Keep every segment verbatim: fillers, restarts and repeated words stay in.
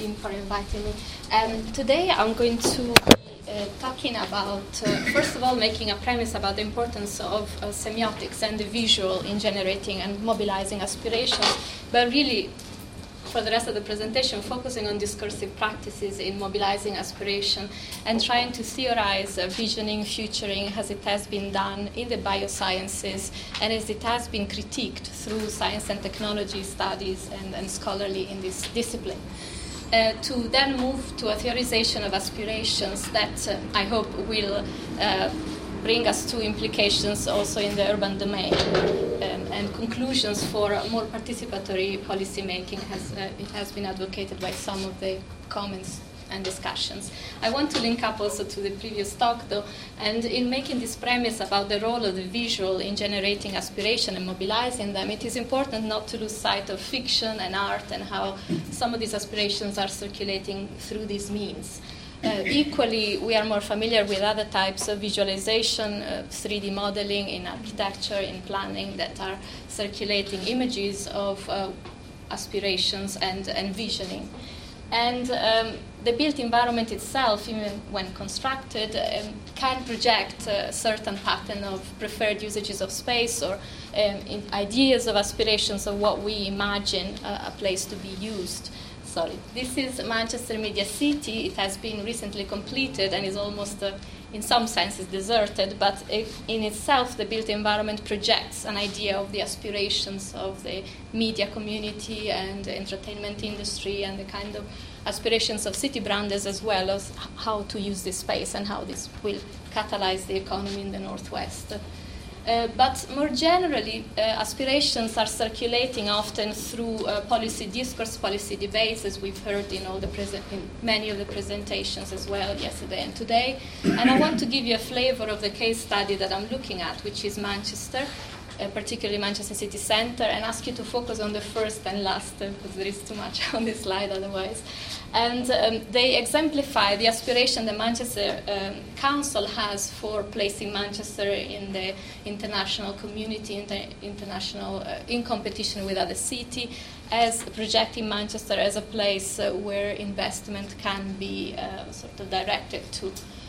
team for inviting me. Um, today I'm going to be uh, talking about, uh, first of all, making a premise about the importance of uh, semiotics and the visual in generating and mobilizing aspirations, but really, for the rest of the presentation, focusing on discursive practices in mobilizing aspiration and trying to theorize uh, visioning, futuring, as it has been done in the biosciences and as it has been critiqued through science and technology studies and, and scholarly in this discipline. Uh, to then move to a theorization of aspirations that uh, I hope will uh, bring us to implications also in the urban domain um, and conclusions for more participatory policy making, as uh, it has been advocated by some of the comments and discussions. I want to link up also to the previous talk, though, and in making this premise about the role of the visual in generating aspiration and mobilizing them, it is important not to lose sight of fiction and art and how some of these aspirations are circulating through these means. Uh, equally, we are more familiar with other types of visualization, uh, three D modeling in architecture, in planning, that are circulating images of uh, aspirations and, and visioning. And um, the built environment itself, even when constructed, um, can project a certain pattern of preferred usages of space or um, in ideas of aspirations of what we imagine uh, a place to be used. Sorry. This is Manchester Media City. It has been recently completed and is almost, uh, in some senses, deserted, but it, in itself, the built environment projects an idea of the aspirations of the media community and the entertainment industry and the kind of aspirations of city branders, as well as how to use this space and how this will catalyze the economy in the Northwest. Uh, but more generally, uh, aspirations are circulating often through uh, policy discourse, policy debates, as we've heard in all the prese- in many of the presentations as well yesterday and today. And I want to give you a flavor of the case study that I'm looking at, which is Manchester, uh, particularly Manchester City Centre, and ask you to focus on the first and last, uh, because there is too much on this slide otherwise. And um, they exemplify the aspiration the Manchester um, Council has for placing Manchester in the international community, in the international, uh, in competition with other cities, as projecting Manchester as a place uh, where investment can be uh, sort of directed to.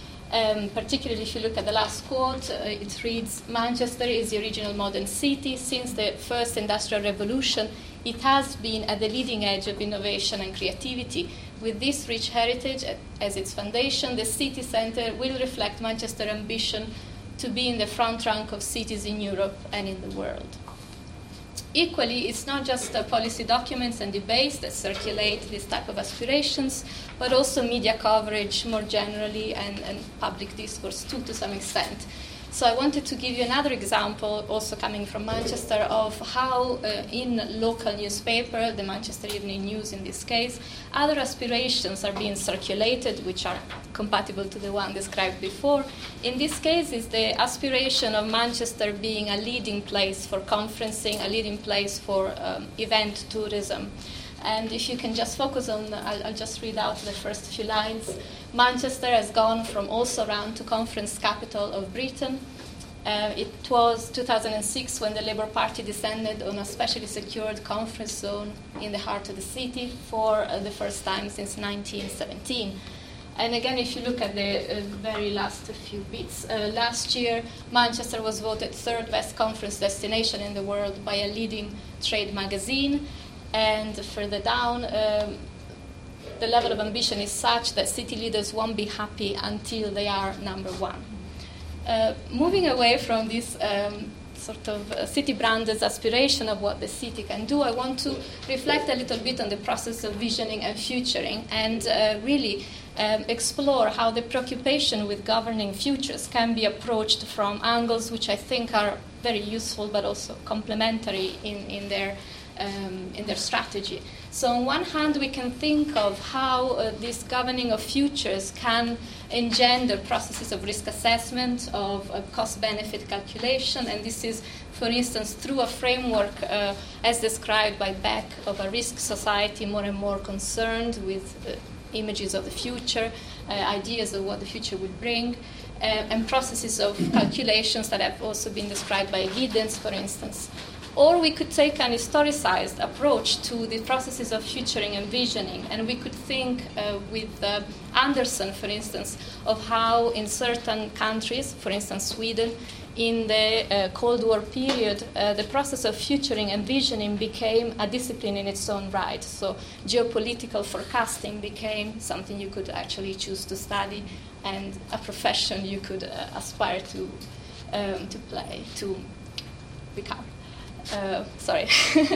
Um, particularly if you look at the last quote, uh, it reads, "Manchester is the original modern city. Since the first industrial revolution, it has been at the leading edge of innovation and creativity. With this rich heritage as its foundation, the city centre will reflect Manchester's ambition to be in the front rank of cities in Europe and in the world." Equally, it's not just uh, policy documents and debates that circulate this type of aspirations, but also media coverage more generally and, and public discourse too, to some extent. So I wanted to give you another example, also coming from Manchester, of how uh, in local newspaper, the Manchester Evening News in this case, other aspirations are being circulated, which are compatible to the one described before. In this case, is the aspiration of Manchester being a leading place for conferencing, a leading place for um, event tourism. And if you can just focus on, I'll, I'll just read out the first few lines. Manchester has gone from also round to conference capital of Britain. Uh, it was two thousand six when the Labour Party descended on a specially secured conference zone in the heart of the city for uh, the first time since nineteen seventeen. And again, if you look at the uh, very last few bits, uh, last year Manchester was voted third best conference destination in the world by a leading trade magazine. And further down, um, the level of ambition is such that city leaders won't be happy until they are number one. Uh, moving away from this um, sort of uh, city branders' aspiration of what the city can do, I want to reflect a little bit on the process of visioning and futuring and uh, really um, explore how the preoccupation with governing futures can be approached from angles which I think are very useful but also complementary in, in their Um, in their strategy. So on one hand, we can think of how uh, this governing of futures can engender processes of risk assessment, of uh, cost-benefit calculation, and this is, for instance, through a framework uh, as described by Beck of a risk society more and more concerned with uh, images of the future, uh, ideas of what the future would bring, uh, and processes of calculations that have also been described by Giddens, for instance. Or we could take an historicized approach to the processes of futuring and visioning, and we could think uh, with uh, Anderson, for instance, of how in certain countries, for instance Sweden, in the uh, Cold War period, uh, the process of futuring and visioning became a discipline in its own right. So geopolitical forecasting became something you could actually choose to study, and a profession you could uh, aspire to um, to play, to become. Uh, sorry.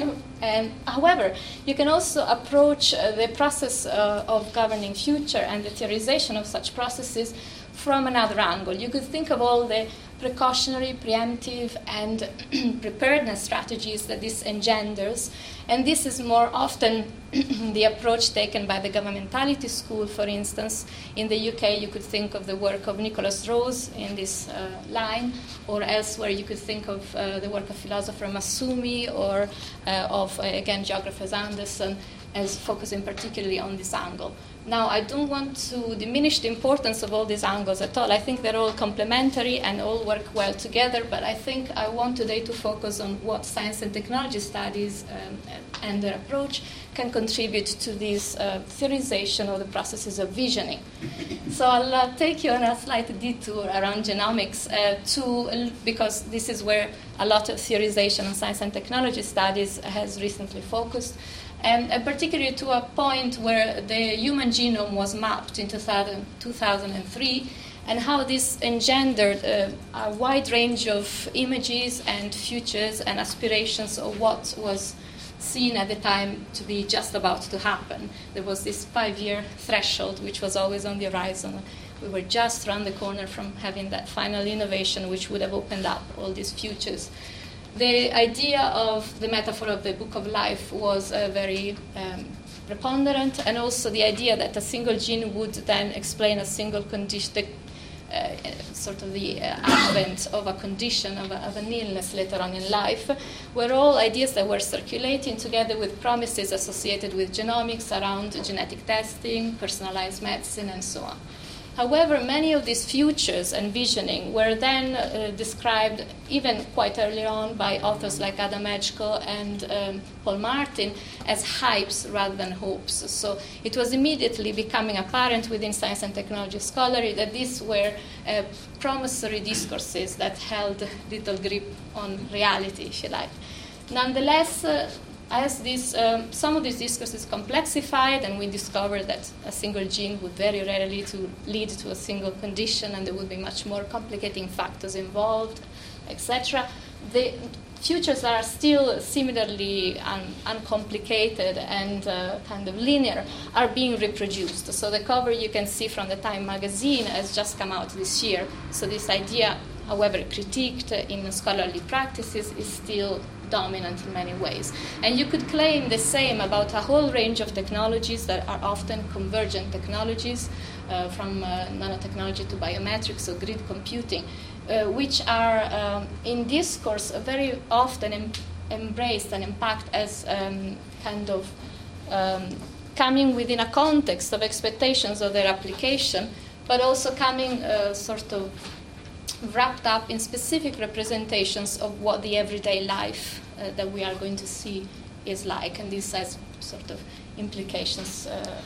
And however, you can also approach uh, the process uh, of governing future and the theorization of such processes from another angle. You could think of all the precautionary, preemptive, and preparedness strategies that this engenders. And this is more often the approach taken by the governmentality school, for instance. In the U K, you could think of the work of Nicholas Rose in this uh, line, or elsewhere you could think of uh, the work of philosopher Massumi, or uh, of, uh, again, geographers Anderson, as focusing particularly on this angle. Now, I don't want to diminish the importance of all these angles at all. I think they're all complementary and all work well together, but I think I want today to focus on what science and technology studies um, and their approach can contribute to this uh, theorization of the processes of visioning. So I'll uh, take you on a slight detour around genomics, uh, to, because this is where a lot of theorization on science and technology studies has recently focused. And uh, particularly to a point where the human genome was mapped in two thousand three, and how this engendered uh, a wide range of images and futures and aspirations of what was seen at the time to be just about to happen. There was this five-year threshold, which was always on the horizon. We were just around the corner from having that final innovation, which would have opened up all these futures. The idea of the metaphor of the book of life was uh, very um, preponderant, and also the idea that a single gene would then explain a single condition, the, uh, sort of the uh, advent of a condition, of, a, of an illness later on in life, were all ideas that were circulating together with promises associated with genomics around genetic testing, personalized medicine, and so on. However, many of these futures and visioning were then uh, described, even quite early on, by authors like Adam Edgecombe and um, Paul Martin as hypes rather than hopes. So it was immediately becoming apparent within science and technology scholarship that these were uh, promissory discourses that held little grip on reality, if you like. Nonetheless, uh, as this, um, some of these discourses complexified, and we discovered that a single gene would very rarely to lead to a single condition, and there would be much more complicating factors involved, et cetera. The futures are still similarly un- uncomplicated and uh, kind of linear, are being reproduced. So the cover you can see from the Time magazine has just come out this year. So this idea, however critiqued in scholarly practices, is still dominant in many ways. And you could claim the same about a whole range of technologies that are often convergent technologies, uh, from uh, nanotechnology to biometrics or grid computing, uh, which are um, in discourse very often em- embraced and impact as um, kind of um, coming within a context of expectations of their application, but also coming uh, sort of wrapped up in specific representations of what the everyday life uh, that we are going to see is like. And this has sort of implications uh,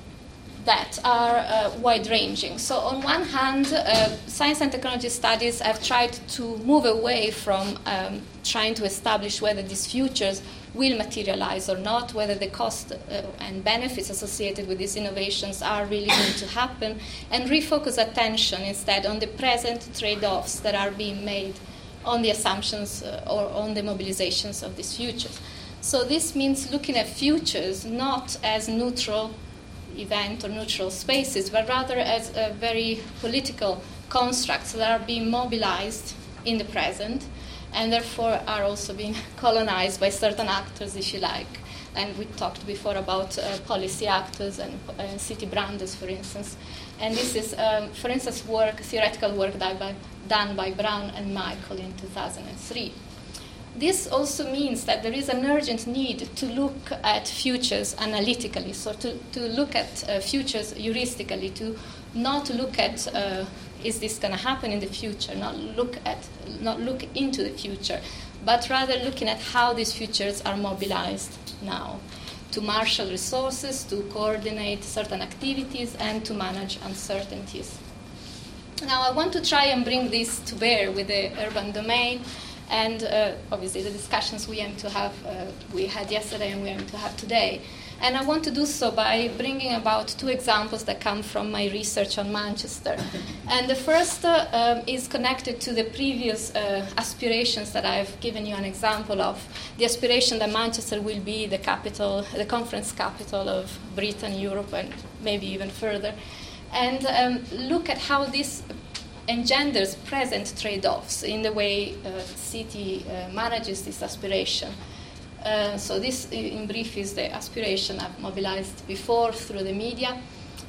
that are uh, wide-ranging. So on one hand, uh, science and technology studies have tried to move away from um, trying to establish whether these futures will materialize or not, whether the cost uh, and benefits associated with these innovations are really going to happen, and refocus attention instead on the present trade-offs that are being made on the assumptions uh, or on the mobilizations of these futures. So this means looking at futures not as neutral event or neutral spaces, but rather as a very political constructs that are being mobilized in the present, and therefore are also being colonized by certain actors, if you like. And we talked before about uh, policy actors and uh, city branders, for instance. And this is, um, for instance, work, theoretical work done by, done by Brown and Michael in two thousand three. This also means that there is an urgent need to look at futures analytically, so to, to look at uh, futures heuristically, to not look at uh, is this going to happen in the future, not look at, not look into the future, but rather looking at how these futures are mobilized now to marshal resources, to coordinate certain activities, and to manage uncertainties. Now, I want to try and bring this to bear with the urban domain, and uh, obviously the discussions we aim to have, uh, we had yesterday and we aim to have today. And I want to do so by bringing about two examples that come from my research on Manchester. And the first uh, um, is connected to the previous uh, aspirations that I've given you an example of. The aspiration that Manchester will be the capital, the conference capital of Britain, Europe, and maybe even further. And um, look at how this engenders present trade-offs in the way uh, the city uh, manages this aspiration. Uh, so this, in brief, is the aspiration I've mobilized before through the media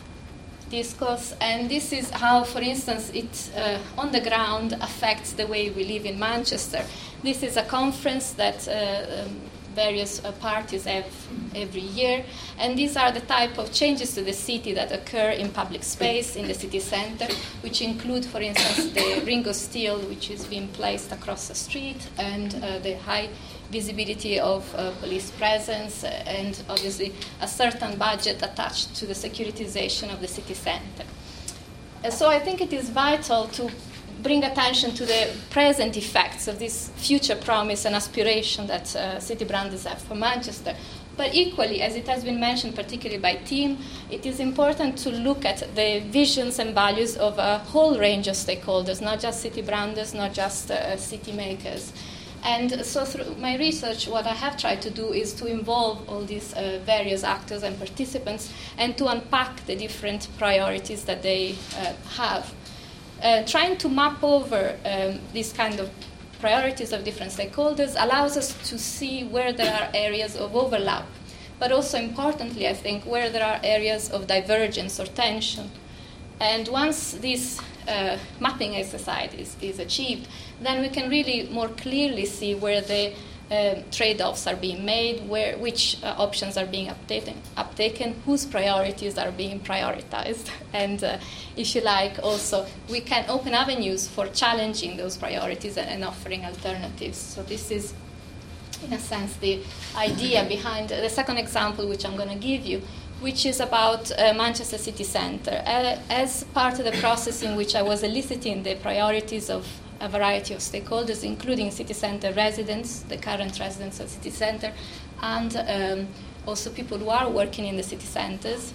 discourse. And this is how, for instance, it uh, on the ground affects the way we live in Manchester. This is a conference that uh, um, various uh, parties have every year. And these are the type of changes to the city that occur in public space, in the city center, which include, for instance, the ring of steel, which is being placed across the street, and uh, the high visibility of uh, police presence, uh, and obviously a certain budget attached to the securitization of the city center. Uh, so I think it is vital to bring attention to the present effects of this future promise and aspiration that uh, city brands have for Manchester. But equally, as it has been mentioned, particularly by Tim, it is important to look at the visions and values of a whole range of stakeholders, not just city branders, not just uh, city makers. And so through my research, what I have tried to do is to involve all these uh, various actors and participants and to unpack the different priorities that they uh, have. Uh, trying to map over um, these kind of priorities of different stakeholders allows us to see where there are areas of overlap, but also importantly, I think, where there are areas of divergence or tension. And once this uh, mapping exercise is, is achieved, then we can really more clearly see where the uh, trade-offs are being made, where which uh, options are being updated, uptaken, whose priorities are being prioritized. And uh, if you like, also, we can open avenues for challenging those priorities and, and offering alternatives. So this is, in a sense, the idea behind the second example, which I'm going to give you, which is about uh, Manchester City Centre. Uh, as part of the process in which I was eliciting the priorities of a variety of stakeholders, including city centre residents, the current residents of city centre, and um, also people who are working in the city centres,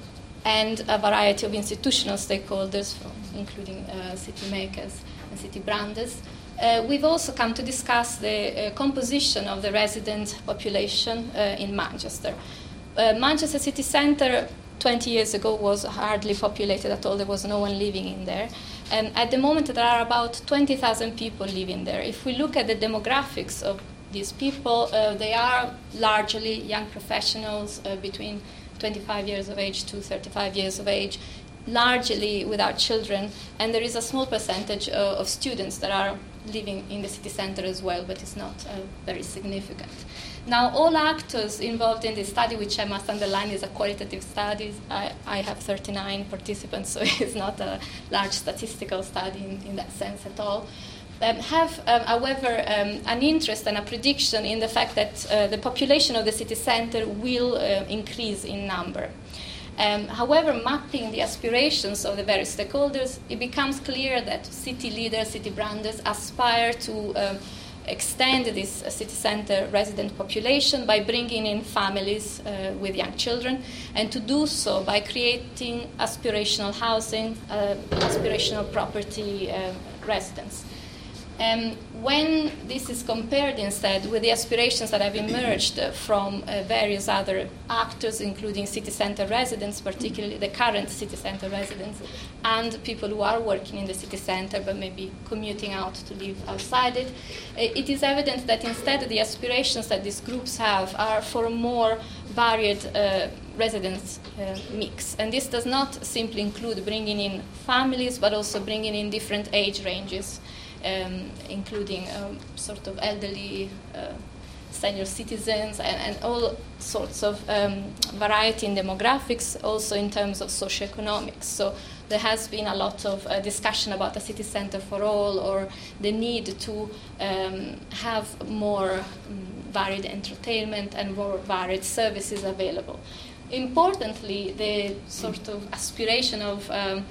and a variety of institutional stakeholders, from, including uh, city makers and city branders. Uh, we've also come to discuss the uh, composition of the resident population uh, in Manchester. Uh, Manchester City Centre twenty years ago was hardly populated at all. There was no one living in there. And at the moment, there are about twenty thousand people living there. If we look at the demographics of these people, uh, they are largely young professionals uh, between twenty-five years of age to thirty-five years of age, largely without children. And there is a small percentage uh, of students that are living in the city center as well, but it's not uh, very significant. Now, all actors involved in this study, which I must underline is a qualitative study, I, I have thirty-nine participants, so it's not a large statistical study in, in that sense at all, um, have, um, however, um, an interest and a prediction in the fact that uh, the population of the city center will uh, increase in number. Um, however, mapping the aspirations of the various stakeholders, it becomes clear that city leaders, city branders aspire to um, extend this uh, city center resident population by bringing in families uh, with young children, and to do so by creating aspirational housing, uh, aspirational property uh, residence. Um, when this is compared instead with the aspirations that have emerged uh, from uh, various other actors, including city center residents, particularly the current city center residents, and people who are working in the city center but maybe commuting out to live outside it, it is evident that instead the aspirations that these groups have are for a more varied uh, residence uh, mix. And this does not simply include bringing in families, but also bringing in different age ranges. Um, including um, sort of elderly uh, senior citizens, and, and all sorts of um, variety in demographics, also in terms of socioeconomics. So there has been a lot of uh, discussion about a city center for all, or the need to um, have more um, varied entertainment and more varied services available. Importantly, the sort of aspiration of um,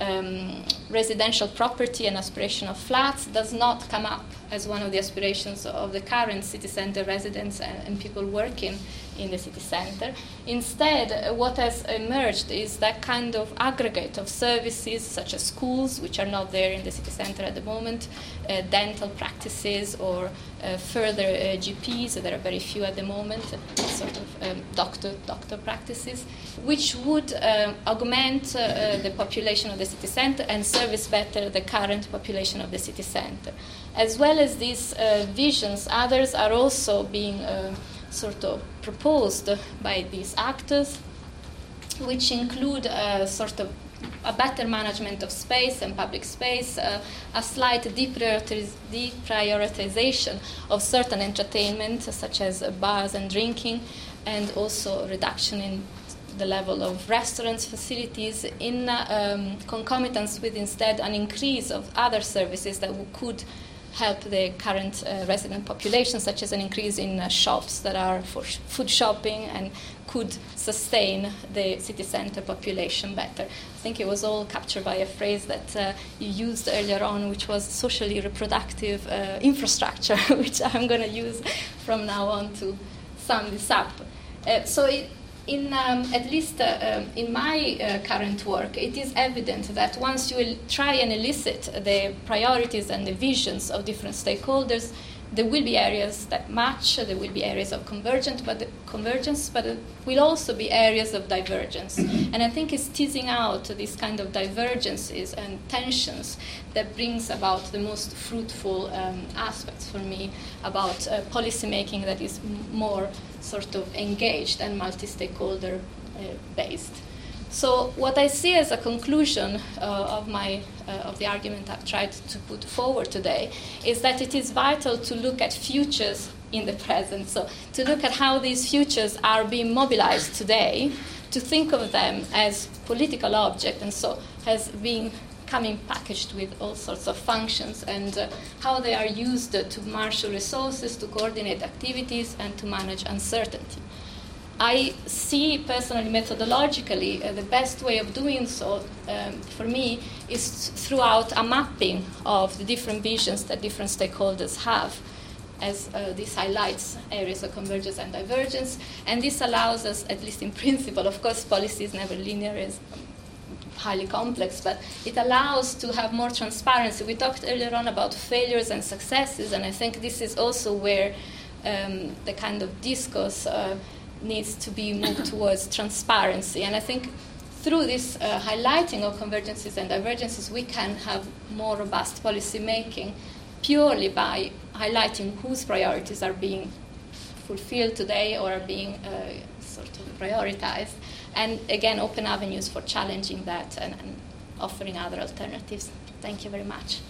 um, residential property and aspiration of flats does not come up as one of the aspirations of the current city center residents and, and people working in the city center. Instead, uh, what has emerged is that kind of aggregate of services, such as schools, which are not there in the city center at the moment, uh, dental practices, or uh, further uh, G Ps, there are very few at the moment, sort of um, doctor doctor practices, which would um, augment uh, the population of the city center and service better the current population of the city center. As well as these uh, visions, others are also being uh, sort of proposed by these actors, which include a sort of a better management of space and public space, uh, a slight deprioritiz- deprioritization of certain entertainment, such as uh, bars and drinking, and also reduction in the level of restaurants, facilities, in uh, um, concomitance with instead an increase of other services that w- could help the current uh, resident population, such as an increase in uh, shops that are for sh- food shopping and could sustain the city center population better. I think it was all captured by a phrase that uh, you used earlier on, which was socially reproductive uh, infrastructure, which I'm going to use from now on to sum this up. Uh, so it, In, um, at least uh, um, in my uh, current work, it is evident that once you will try and elicit the priorities and the visions of different stakeholders, there will be areas that match, there will be areas of convergent, but the convergence, but there will also be areas of divergence. And I think it's teasing out these kind of divergences and tensions that brings about the most fruitful um, aspects for me about uh, policy making that is m- more sort of engaged and multi-stakeholder uh, based. So what I see as a conclusion uh, of my uh, of the argument I've tried to put forward today is that it is vital to look at futures in the present. So to look at how these futures are being mobilized today, to think of them as political objects, and so as being coming packaged with all sorts of functions, and uh, how they are used uh, to marshal resources, to coordinate activities, and to manage uncertainty. I see personally, methodologically, uh, the best way of doing so um, for me is throughout a mapping of the different visions that different stakeholders have, as uh, this highlights areas of convergence and divergence. And this allows us, at least in principle, of course policy is never linear, is highly complex, but it allows to have more transparency. We talked earlier on about failures and successes, and I think this is also where um, the kind of discourse uh, needs to be moved towards transparency. And I think through this uh, highlighting of convergences and divergences, we can have more robust policy making purely by highlighting whose priorities are being fulfilled today or are being uh, sort of prioritized, and again open avenues for challenging that and, and offering other alternatives. Thank you very much.